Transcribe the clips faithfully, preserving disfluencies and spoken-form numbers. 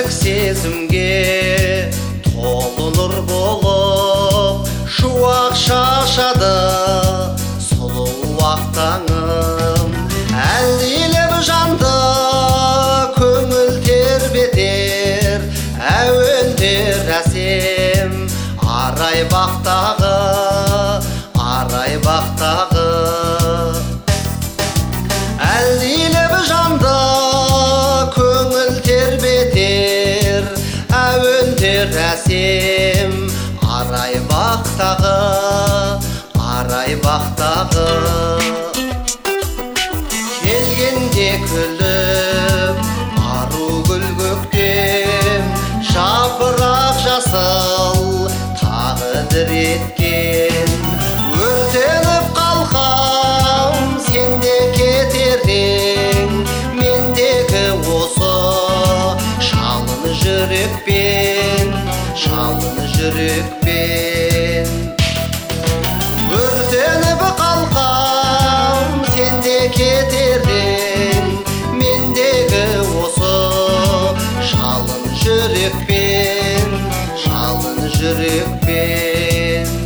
мәңгілік сезімге толы нұр болып шуақ шашады сұлу ақ таңым. Әлдилеп жанды көңіл тербетер әуендер әсем арай бақтағы, арай бақтағы. Әлдилеп жанды көңіл тербетер әуендер әсем арай бақтағы, арай бақтағы. Келгенде күліп ару гүл көктем жапырақ жасыл тағдыр еткен. Өртеніп қалқам сенде кетерден мендегі осы жалын жүрекпен, жалын жүрекпен. Өртеніп қалқам сенде кетерден мендегі осы жалын жүрекпен, жалын жүрекпен.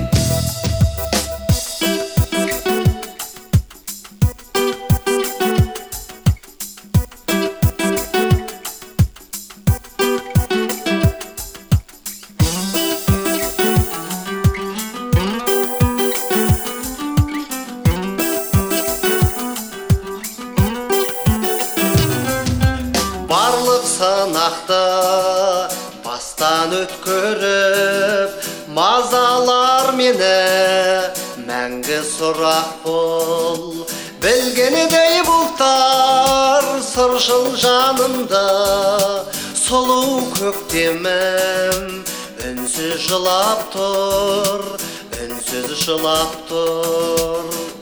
Барлық сынақты бастан өткөріп мазалар мені мәңгі сұрақ бол. Білгенідей бұлттар сыршыл жанымды сұлу көктемім үнсіз жылап тұр, үнсіз жылап тұр.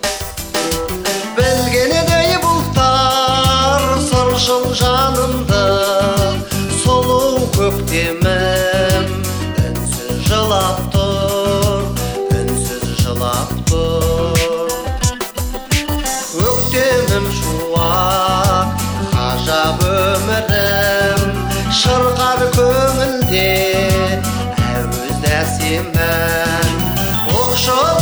Білгенідей бұлттар сыршыл жанымды сұлу көктемім үнсіз жылап тұр, үнсіз жылап тұр. Көктемім шуақ ғажап өмірім шырқар көңілде әуіз әсем ән. Оқшы